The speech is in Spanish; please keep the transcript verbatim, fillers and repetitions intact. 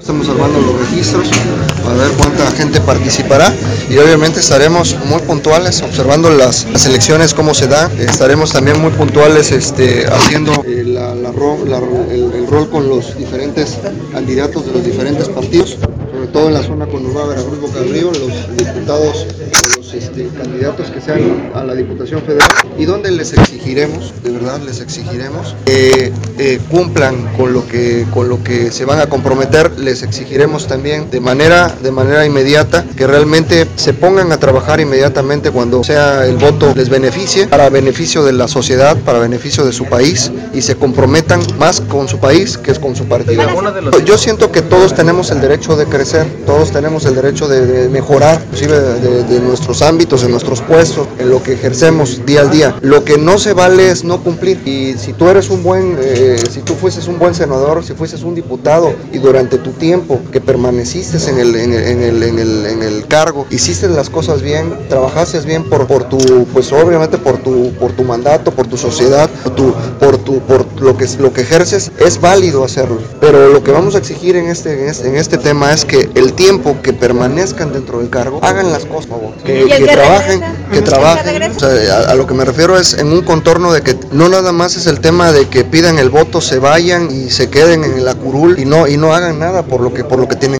Estamos armando los registros para ver cuánta gente participará y obviamente estaremos muy puntuales observando las, las elecciones, cómo se da. Estaremos también muy puntuales este, haciendo eh, la, la, la, el, el rol con los diferentes candidatos de los diferentes partidos, sobre todo en la zona conurbada Veracruz Boca del Río, los diputados o los este, candidatos que sean a la Diputación Federal, y donde les exigiremos, de verdad les exigiremos, que eh, cumplan con lo que con lo que se van a comprometer. Les exigiremos también de manera de manera inmediata que realmente se pongan a trabajar inmediatamente cuando sea el voto les beneficie, para beneficio de la sociedad, para beneficio de su país, y se comprometan más con su país que con su partido. Yo siento que todos tenemos el derecho de crecer, todos tenemos el derecho de, de mejorar, inclusive de, de, de nuestros ámbitos, de nuestros puestos, en lo que ejercemos día al día. Lo que no se vale es no cumplir, y si tú eres un buen, eh, si tú fueses un buen senador, si fueses un diputado y durante tu tiempo que permaneciste en el, en el, en el, en el, en el cargo, hiciste las cosas bien, trabajaste bien por, por tu, pues obviamente por tu, por tu mandato, por tu sociedad, por tu, por tu, por lo que, lo que ejerces, es válido hacerlo. Pero lo que vamos a exigir en este, en este, en este tema es que el tiempo que permanezcan dentro del cargo, hagan las cosas, por favor, que, que, que trabajen, que trabajen. O sea, a, a lo que me refiero es en un contorno de que no nada más es el tema de que pidan el voto, se vayan y se queden en la curul y no, y no hagan nada por lo que, por lo que tienen